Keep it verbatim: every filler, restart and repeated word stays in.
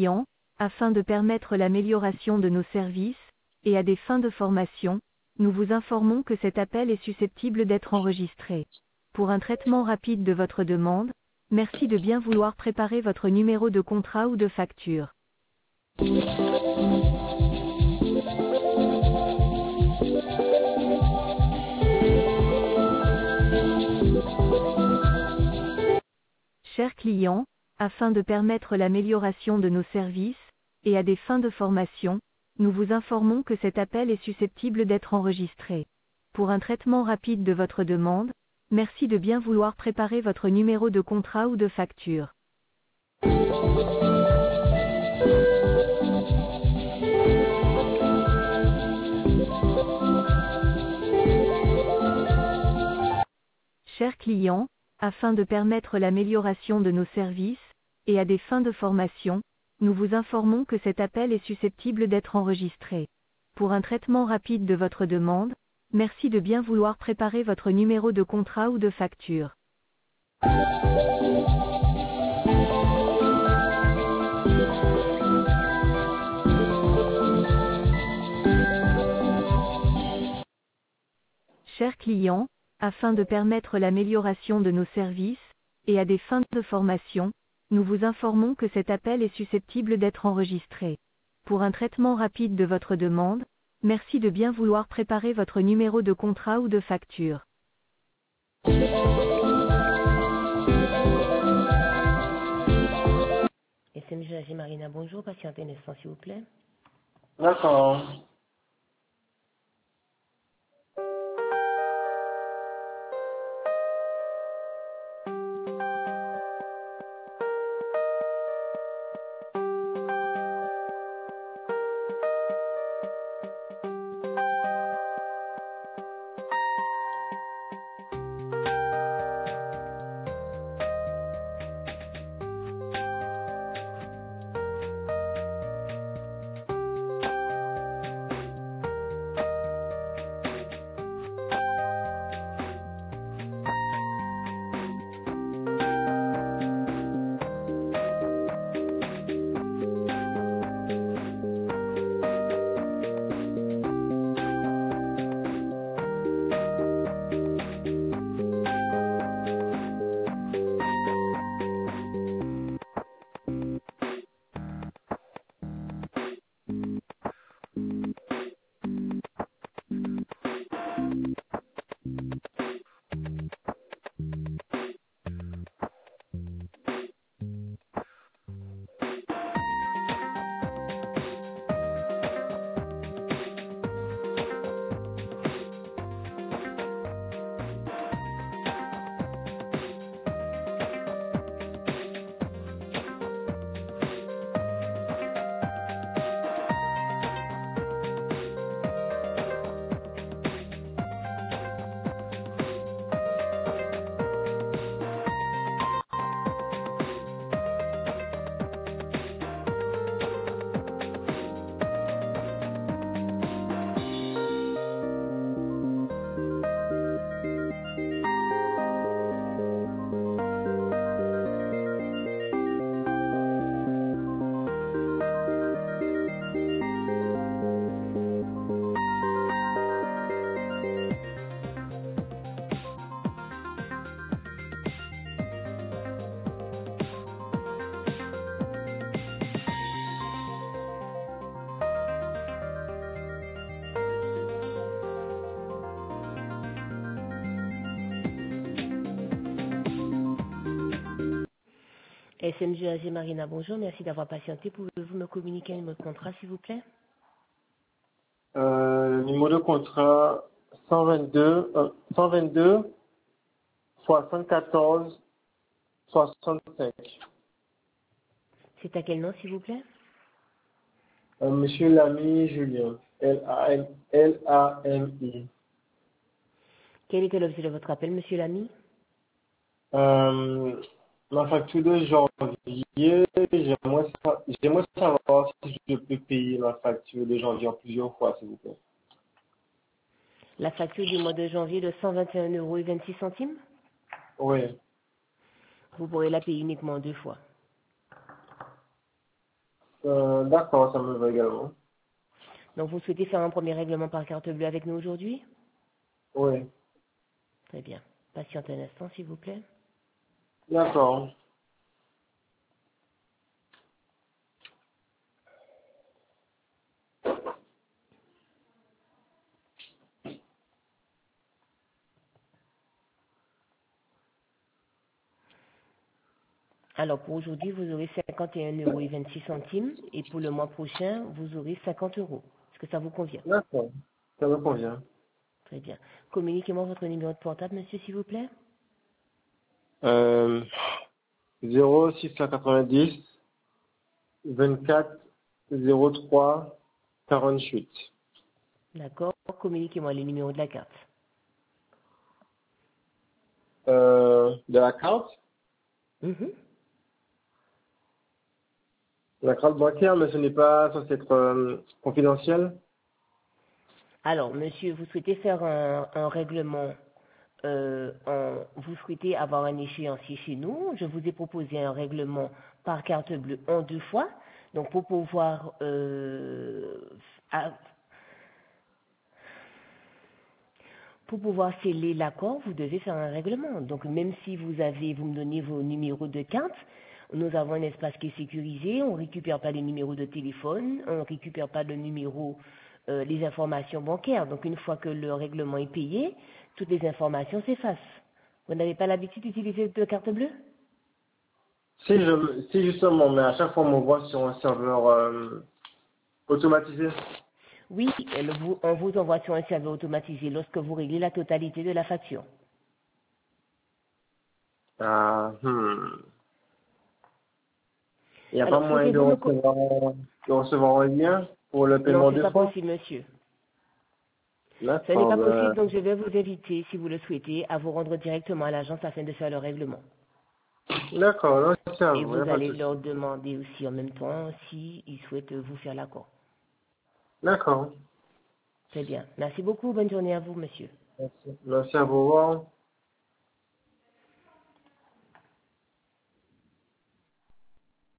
client, afin de permettre l'amélioration de nos services, et à des fins de formation, nous vous informons que cet appel est susceptible d'être enregistré. Pour un traitement rapide de votre demande, merci de bien vouloir préparer votre numéro de contrat ou de facture. Chers clients, afin de permettre l'amélioration de nos services, et à des fins de formation, nous vous informons que cet appel est susceptible d'être enregistré. Pour un traitement rapide de votre demande, merci de bien vouloir préparer votre numéro de contrat ou de facture. Chers clients, afin de permettre l'amélioration de nos services, et à des fins de formation, nous vous informons que cet appel est susceptible d'être enregistré. Pour un traitement rapide de votre demande, merci de bien vouloir préparer votre numéro de contrat ou de facture. Chers clients, afin de permettre l'amélioration de nos services, et à des fins de formation, nous vous informons que cet appel est susceptible d'être enregistré. Pour un traitement rapide de votre demande, merci de bien vouloir préparer votre numéro de contrat ou de facture. S M G A G Marina, bonjour, patientez un instant s'il vous plaît. D'accord. S M G A G Marina, bonjour, merci d'avoir patienté. Pouvez-vous me communiquer un numéro de contrat, s'il vous plaît? Euh, numéro de contrat cent vingt-deux, euh, cent vingt-deux soixante-quatorze soixante-cinq. C'est à quel nom, s'il vous plaît? Euh, Monsieur Lamy Julien, L A M L A M I. Quel était l'objet de votre appel, monsieur Lamy? Euh, ma facture de janvier, j'aimerais sa- j'aimerais savoir si je peux payer ma facture de janvier en plusieurs fois, s'il vous plaît. La facture du mois de janvier de cent vingt et un euros et vingt-six centimes? Oui. Vous pourrez la payer uniquement deux fois. Euh, d'accord, ça me va également. Donc, vous souhaitez faire un premier règlement par carte bleue avec nous aujourd'hui? Oui. Très bien. Patientez un instant, s'il vous plaît. D'accord. Alors, pour aujourd'hui, vous aurez cinquante et un euros et vingt-six centimes. Et pour le mois prochain, vous aurez cinquante euros. Est-ce que ça vous convient? D'accord. Ça me convient. Très bien. Communiquez-moi votre numéro de portable, monsieur, s'il vous plaît. Euh, zéro six cent quatre-vingt-dix vingt-quatre zéro trois quarante-huit. D'accord. Communiquez-moi les numéros de la carte. Euh, de la carte, Mhm. la carte bancaire, mais ce n'est pas censé être euh, confidentiel. Alors, monsieur, vous souhaitez faire un, un règlement, euh, en- vous souhaitez avoir un échéancier chez nous. Je vous ai proposé un règlement par carte bleue en deux fois. Donc, pour pouvoir euh, à- pour pouvoir sceller l'accord, vous devez faire un règlement. Donc, même si vous avez, vous me donnez vos numéros de carte, nous avons un espace qui est sécurisé, on ne récupère pas les numéros de téléphone, on ne récupère pas le numéro, euh, les informations bancaires. Donc, une fois que le règlement est payé, toutes les informations s'effacent. Vous n'avez pas l'habitude d'utiliser de carte bleue? Si je, si justement, mais à chaque fois on m'envoie sur un serveur euh, automatisé. Oui, elle vous- on vous envoie sur un serveur automatisé lorsque vous réglez la totalité de la facture. Ah, hmm. Il n'y a pas Alors, moyen de pouvez-vous me... co- recevoir, de recevoir un lien pour le Non, paiement c'est deux pas fois? possible, monsieur. Ce n'est D'accord, pas ben, possible, donc je vais vous inviter, si vous le souhaitez, à vous rendre directement à l'agence afin de faire le règlement. d'accord, non, c'est à Et vous, il n'y a vous pas de allez leur souci. demander aussi en même temps s'ils souhaitent vous faire l'accord. D'accord. Très bien. Merci beaucoup. Bonne journée à vous, monsieur. Merci. Merci à vous. Au revoir.